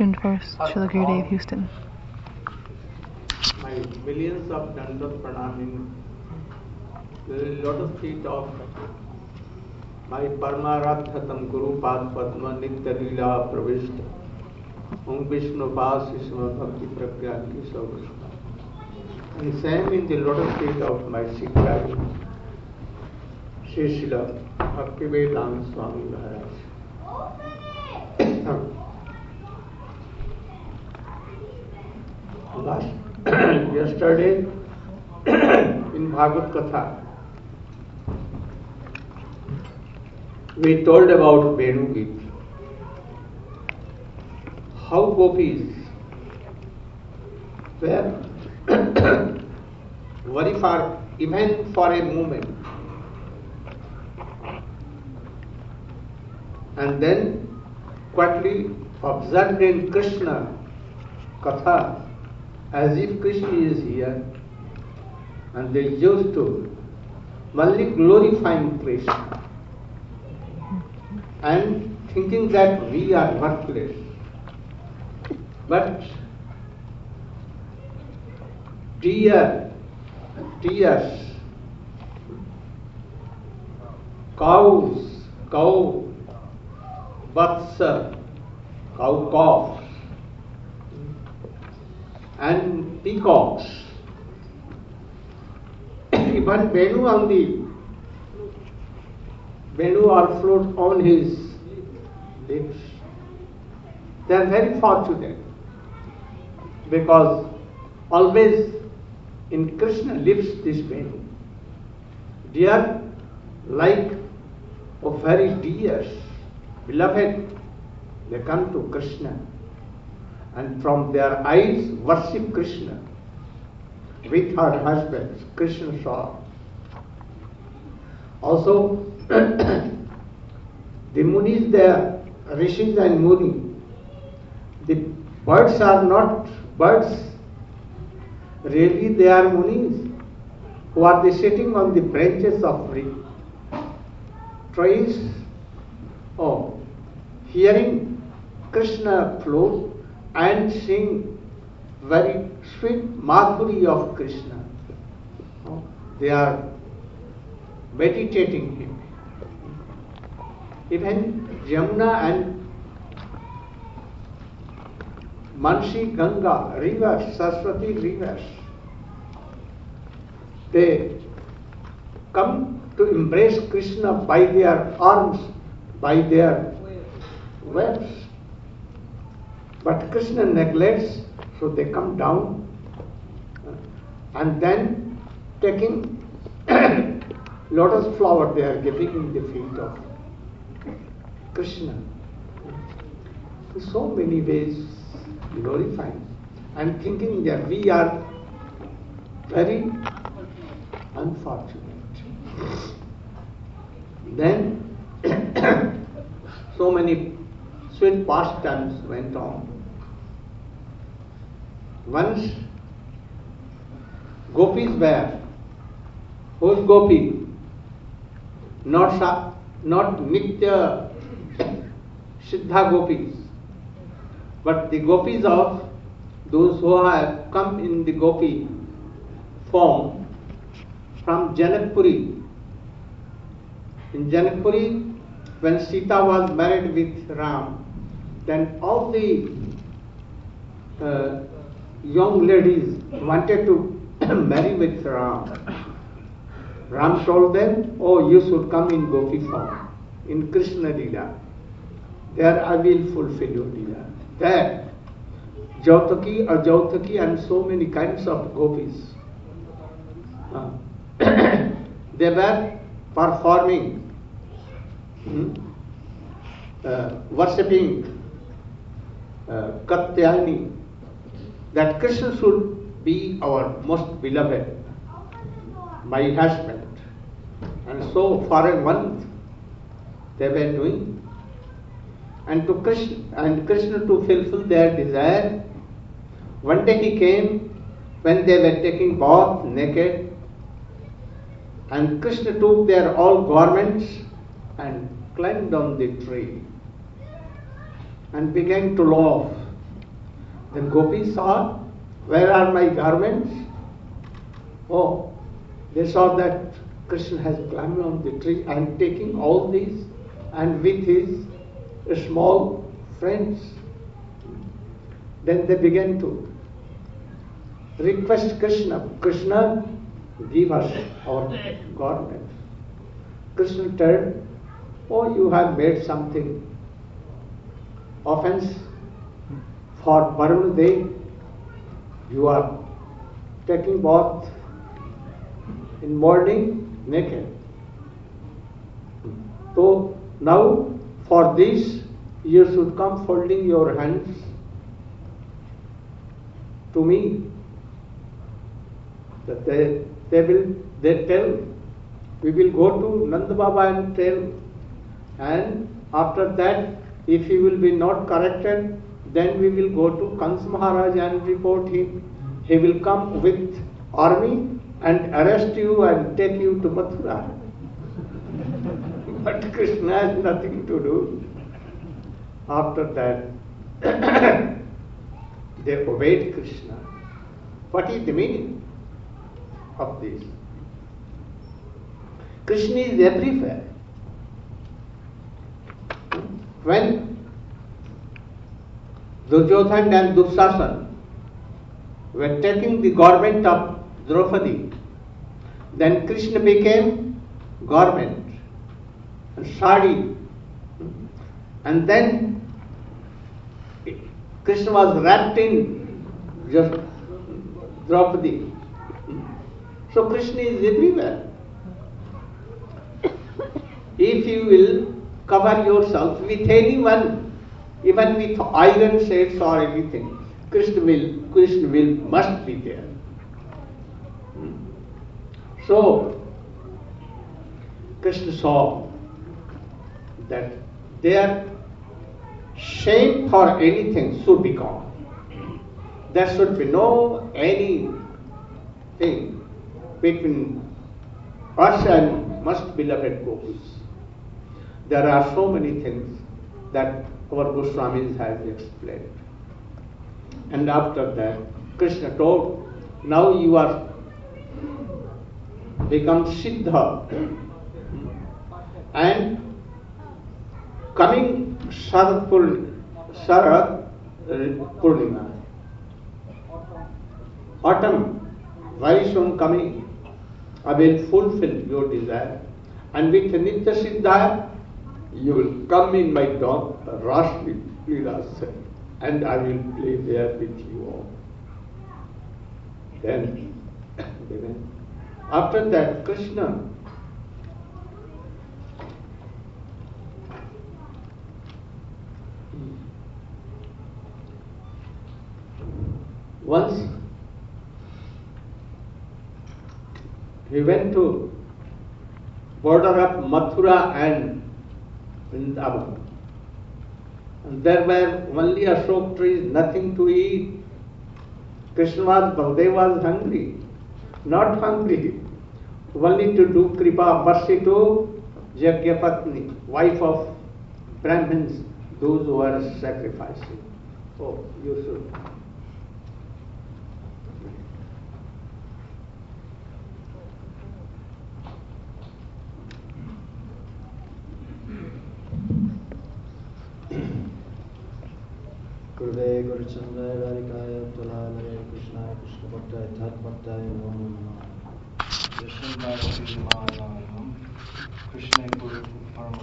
tuned for Srila Gurudev Houston. My millions of dandat pranam in the lotus feet of my Paramaradhatam Guru Pad Padma Nitya Leela Pravishta Om Vishnu Pasisma Bhakti Pragya Kisa Krishna. And same in the lotus feet of my Sikhari Sri Srila Bhaktivedanta Swami Maharaj. Yesterday in Bhagavad Katha we told about Venu Geet. How gopis were very far, even for a moment, and then quietly observed in Krishna Katha as if Krishna is here, and they used to only glorifying Krishna and thinking that we are worthless. But deers, cows, vatsa, cow calves, and peacocks, even Venu or flute on his lips. They are very fortunate because always in Krishna lives this Venu. They are like very dears, beloved. They come to Krishna and from their eyes worship Krishna with her husbands. Krishna saw. Also, the Munis there, Rishis and Muni, the birds are not birds, really they are Munis who are sitting on the branches of trees, hearing Krishna flute and sing very sweet madhuri of Krishna. They are meditating him. Even Jamuna and Mansi, Ganga rivers, Saraswati rivers, they come to embrace Krishna by their arms, by their waves. But Krishna neglects, so they come down and then taking lotus flower they are giving in the feet of Krishna. In so many ways glorifying and thinking that we are very unfortunate. Then so many sweet pastimes went on. Once gopis were, whose gopi? Not Nitya Siddha gopis, but the gopis of those who have come in the gopi form from Janakpuri. In Janakpuri, when Sita was married with Ram, then all the young ladies wanted to marry with Ram. Ram told them, oh, you should come in gopi form, in Krishna Leela. There I will fulfill your Leela. There, Jautaki, Ajautaki and so many kinds of gopis. They were performing, worshipping Katyayani, that Krishna should be our most beloved, my husband. And so for a month they were doing. And Krishna to fulfill their desire, one day he came when they were taking bath naked, and Krishna took their all garments and climbed on the tree and began to laugh Then gopis saw, where are my garments? Oh, they saw that Krishna has climbed on the tree and taking all these and with his small friends. Then they began to request Krishna, Krishna, give us our garments. Krishna told, oh, you have made something offense for Varuna Day. You are taking bath in morning naked. So now for this you should come folding your hands to me. That they tell, we will go to Nanda Baba and tell, and after that if he will be not corrected, then we will go to Kans Maharaj and report him. He will come with army and arrest you and take you to Mathura. But Krishna has nothing to do. After that, they obeyed Krishna. What is the meaning of this? Krishna is everywhere. When Duryodhana and Dushasana were taking the garment of Draupadi, then Krishna became garment and sari, and then Krishna was wrapped in just Draupadi. So Krishna is everywhere. If you will cover yourself with anyone, even with iron shades or anything, Krishna will must be there. So Krishna saw that their shame for anything should be gone. There should be no anything between us and most beloved gopis. There are so many things that our Goswamis have explained. And after that, Krishna told, now you are become Siddha. And coming Sharad Purnima, autumn, very soon coming, I will fulfill your desire. And with Nitya Siddha, you will come in my Ras Leela, and I will play there with you all. Then, after that, Krishna once he went to border of Mathura and Vrindavan. And there were only Ashok trees, nothing to eat. Krishna was, Baldev was hungry, not hungry, only to do kripa, mercy to Yagyapatni, wife of Brahmins, those who are sacrificing. Oh, you should. Gurve Guruchandra Radhikaya Tulalare Krishna Krishna Bhakta That Bhakta Namo Namaha Krishna Krishna Guru